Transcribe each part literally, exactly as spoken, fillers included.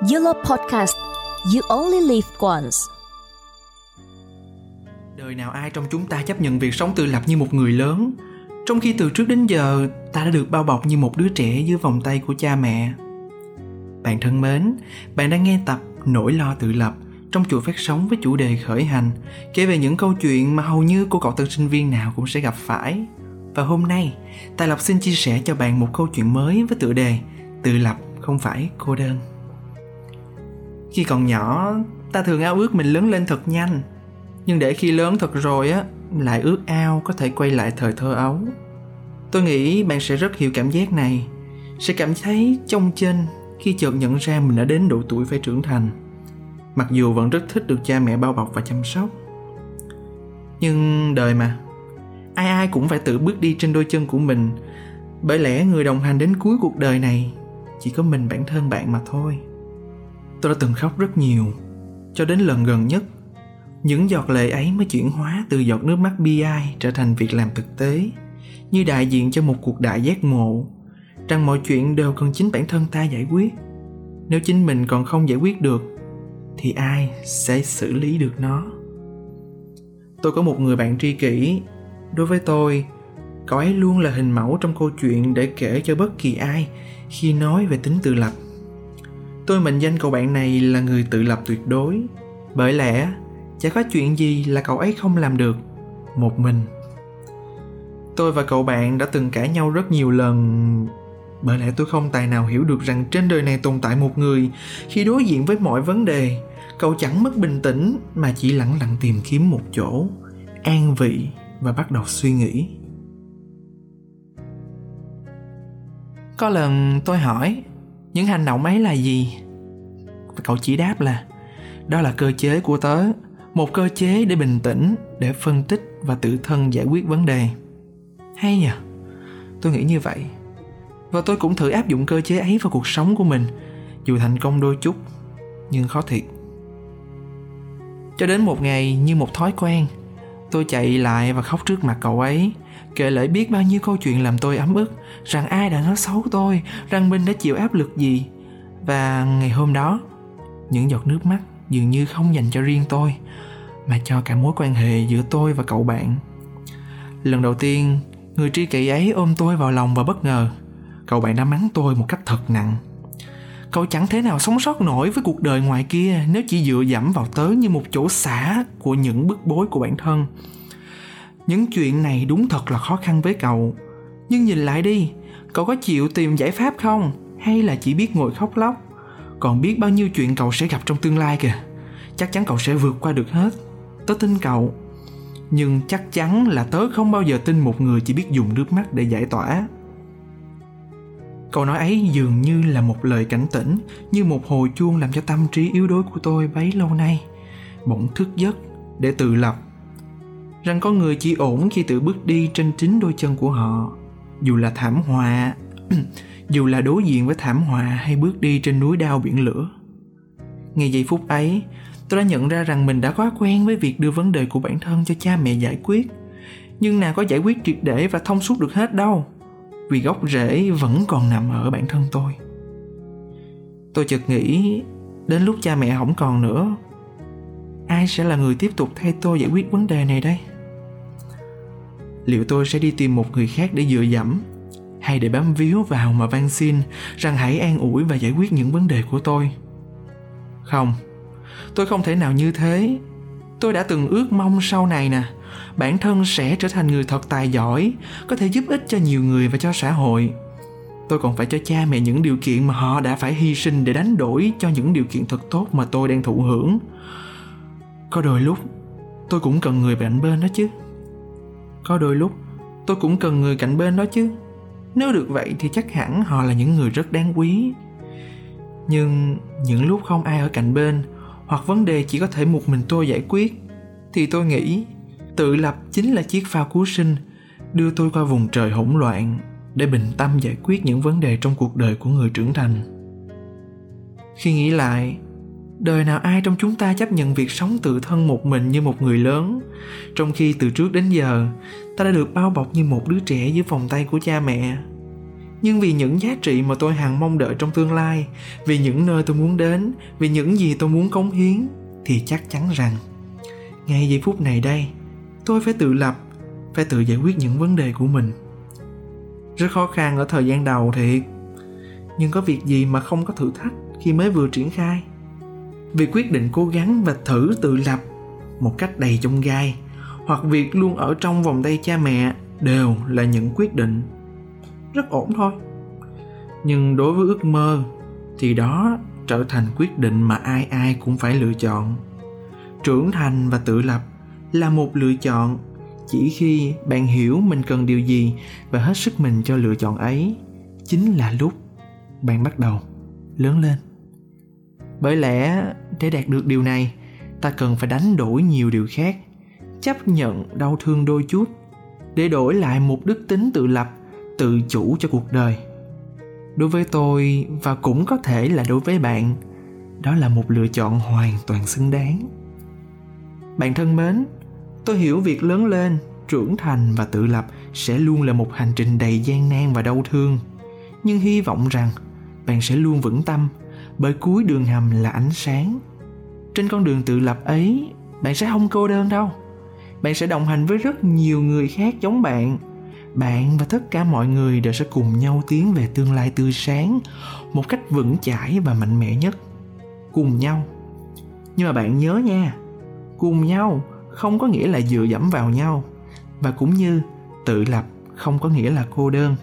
Yolo Podcast. You only live once. Đời nào ai trong chúng ta chấp nhận việc sống tự lập như một người lớn, trong khi từ trước đến giờ ta đã được bao bọc như một đứa trẻ dưới vòng tay của cha mẹ. Bạn thân mến, bạn đang nghe tập Nỗi lo tự lập trong chuỗi phát sóng với chủ đề khởi hành, kể về những câu chuyện mà hầu như cô cậu tân sinh viên nào cũng sẽ gặp phải. Và hôm nay, Tài Lộc xin chia sẻ cho bạn một câu chuyện mới với tựa đề Tự lập không phải cô đơn. Khi còn nhỏ, ta thường ao ước mình lớn lên thật nhanh, nhưng để khi lớn thật rồi á, lại ước ao có thể quay lại thời thơ ấu. Tôi nghĩ bạn sẽ rất hiểu cảm giác này, sẽ cảm thấy chông chênh khi chợt nhận ra mình đã đến độ tuổi phải trưởng thành, mặc dù vẫn rất thích được cha mẹ bao bọc và chăm sóc. Nhưng đời mà, ai ai cũng phải tự bước đi trên đôi chân của mình, bởi lẽ người đồng hành đến cuối cuộc đời này chỉ có mình bản thân bạn mà thôi. Tôi đã từng khóc rất nhiều, cho đến lần gần nhất, những giọt lệ ấy mới chuyển hóa từ giọt nước mắt bi ai trở thành việc làm thực tế, như đại diện cho một cuộc đại giác ngộ, rằng mọi chuyện đều cần chính bản thân ta giải quyết. Nếu chính mình còn không giải quyết được, thì ai sẽ xử lý được nó? Tôi có một người bạn tri kỷ. Đối với tôi, cậu ấy luôn là hình mẫu trong câu chuyện để kể cho bất kỳ ai khi nói về tính tự lập. Tôi mệnh danh cậu bạn này là người tự lập tuyệt đối, bởi lẽ chả có chuyện gì là cậu ấy không làm được một mình. Tôi và cậu bạn đã từng cãi nhau rất nhiều lần, bởi lẽ tôi không tài nào hiểu được rằng trên đời này tồn tại một người khi đối diện với mọi vấn đề, cậu chẳng mất bình tĩnh mà chỉ lẳng lặng tìm kiếm một chỗ, an vị và bắt đầu suy nghĩ. Có lần tôi hỏi, những hành động ấy là gì? Và cậu chỉ đáp là, đó là cơ chế của tớ, một cơ chế để bình tĩnh, để phân tích và tự thân giải quyết vấn đề. Hay nhỉ? Tôi nghĩ như vậy. Và tôi cũng thử áp dụng cơ chế ấy vào cuộc sống của mình, dù thành công đôi chút, nhưng khó thiệt. Cho đến một ngày, như một thói quen, tôi chạy lại và khóc trước mặt cậu ấy, kể lể biết bao nhiêu câu chuyện làm tôi ấm ức, rằng ai đã nói xấu tôi, rằng mình đã chịu áp lực gì. Và ngày hôm đó, những giọt nước mắt dường như không dành cho riêng tôi, mà cho cả mối quan hệ giữa tôi và cậu bạn. Lần đầu tiên, người tri kỷ ấy ôm tôi vào lòng và bất ngờ, cậu bạn đã mắng tôi một cách thật nặng. Cậu chẳng thể nào sống sót nổi với cuộc đời ngoài kia nếu chỉ dựa dẫm vào tớ như một chỗ xả của những bức bối của bản thân. Những chuyện này đúng thật là khó khăn với cậu. Nhưng nhìn lại đi, cậu có chịu tìm giải pháp không? Hay là chỉ biết ngồi khóc lóc? Còn biết bao nhiêu chuyện cậu sẽ gặp trong tương lai kìa. Chắc chắn cậu sẽ vượt qua được hết. Tớ tin cậu. Nhưng chắc chắn là tớ không bao giờ tin một người chỉ biết dùng nước mắt để giải tỏa. Câu nói ấy dường như là một lời cảnh tỉnh, như một hồi chuông làm cho tâm trí yếu đuối của tôi bấy lâu nay bỗng thức giấc để tự lập. Rằng con người chỉ ổn khi tự bước đi trên chính đôi chân của họ, dù là thảm họa, dù là đối diện với thảm họa hay bước đi trên núi đao biển lửa. Ngay giây phút ấy, tôi đã nhận ra rằng mình đã quá quen với việc đưa vấn đề của bản thân cho cha mẹ giải quyết. Nhưng nào có giải quyết triệt để và thông suốt được hết đâu, vì gốc rễ vẫn còn nằm ở bản thân tôi. Tôi chợt nghĩ, đến lúc cha mẹ không còn nữa, ai sẽ là người tiếp tục thay tôi giải quyết vấn đề này đây? Liệu tôi sẽ đi tìm một người khác để dựa dẫm, hay để bám víu vào mà van xin rằng hãy an ủi và giải quyết những vấn đề của tôi? Không, tôi không thể nào như thế. Tôi đã từng ước mong sau này nè, bản thân sẽ trở thành người thật tài giỏi, có thể giúp ích cho nhiều người và cho xã hội. Tôi còn phải cho cha mẹ những điều kiện mà họ đã phải hy sinh để đánh đổi cho những điều kiện thật tốt mà tôi đang thụ hưởng. Có đôi lúc, tôi cũng cần người cạnh bên đó chứ. Có đôi lúc, tôi cũng cần người cạnh bên đó chứ. Nếu được vậy thì chắc hẳn họ là những người rất đáng quý. Nhưng những lúc không ai ở cạnh bên, hoặc vấn đề chỉ có thể một mình tôi giải quyết, thì tôi nghĩ tự lập chính là chiếc phao cứu sinh, đưa tôi qua vùng trời hỗn loạn để bình tâm giải quyết những vấn đề trong cuộc đời của người trưởng thành. Khi nghĩ lại, đời nào ai trong chúng ta chấp nhận việc sống tự thân một mình như một người lớn, trong khi từ trước đến giờ ta đã được bao bọc như một đứa trẻ dưới vòng tay của cha mẹ. Nhưng vì những giá trị mà tôi hằng mong đợi trong tương lai, vì những nơi tôi muốn đến, vì những gì tôi muốn cống hiến, thì chắc chắn rằng ngay giây phút này đây, tôi phải tự lập, phải tự giải quyết những vấn đề của mình. Rất khó khăn ở thời gian đầu thiệt, nhưng có việc gì mà không có thử thách khi mới vừa triển khai. Việc quyết định cố gắng và thử tự lập một cách đầy chông gai, hoặc việc luôn ở trong vòng tay cha mẹ đều là những quyết định rất ổn thôi. Nhưng đối với ước mơ thì đó trở thành quyết định mà ai ai cũng phải lựa chọn. Trưởng thành và tự lập là một lựa chọn chỉ khi bạn hiểu mình cần điều gì và hết sức mình cho lựa chọn ấy, chính là lúc bạn bắt đầu lớn lên. Bởi lẽ để đạt được điều này, ta cần phải đánh đổi nhiều điều khác, chấp nhận đau thương đôi chút để đổi lại một đức tính tự lập, tự chủ cho cuộc đời. Đối với tôi, và cũng có thể là đối với bạn, đó là một lựa chọn hoàn toàn xứng đáng. Bạn thân mến, tôi hiểu việc lớn lên, trưởng thành và tự lập sẽ luôn là một hành trình đầy gian nan và đau thương. Nhưng hy vọng rằng bạn sẽ luôn vững tâm, bởi cuối đường hầm là ánh sáng. Trên con đường tự lập ấy, bạn sẽ không cô đơn đâu. Bạn sẽ đồng hành với rất nhiều người khác giống bạn. Bạn và tất cả mọi người đều sẽ cùng nhau tiến về tương lai tươi sáng một cách vững chãi và mạnh mẽ nhất. Cùng nhau. Nhưng mà bạn nhớ nha, cùng nhau không có nghĩa là dựa dẫm vào nhau, và cũng như tự lập không có nghĩa là cô đơn.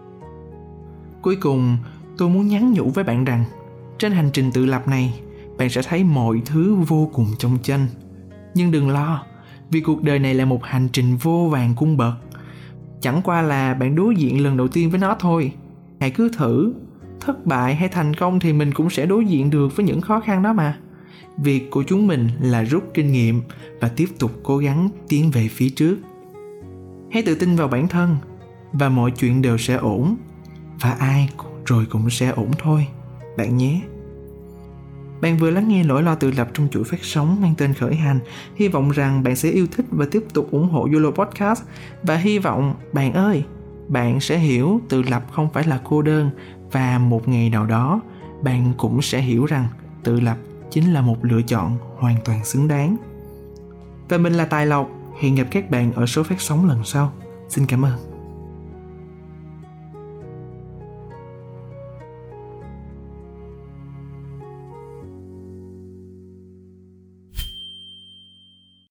Cuối cùng, tôi muốn nhắn nhủ với bạn rằng trên hành trình tự lập này, bạn sẽ thấy mọi thứ vô cùng chông chênh. Nhưng đừng lo, vì cuộc đời này là một hành trình vô vàn cung bậc. Chẳng qua là bạn đối diện lần đầu tiên với nó thôi. Hãy cứ thử, thất bại hay thành công thì mình cũng sẽ đối diện được với những khó khăn đó mà. Việc của chúng mình là rút kinh nghiệm và tiếp tục cố gắng tiến về phía trước. Hãy tự tin vào bản thân, và mọi chuyện đều sẽ ổn. Và ai rồi cũng sẽ ổn thôi, bạn nhé. Bạn vừa lắng nghe Nỗi Lo Tự Lập trong chuỗi phát sóng mang tên Khởi Hành. Hy vọng rằng bạn sẽ yêu thích và tiếp tục ủng hộ YOLO Podcast. Và hy vọng bạn ơi, bạn sẽ hiểu tự lập không phải là cô đơn. Và một ngày nào đó, bạn cũng sẽ hiểu rằng tự lập chính là một lựa chọn hoàn toàn xứng đáng. Và mình là Tài Lộc. Hẹn gặp các bạn ở số phát sóng lần sau. Xin cảm ơn.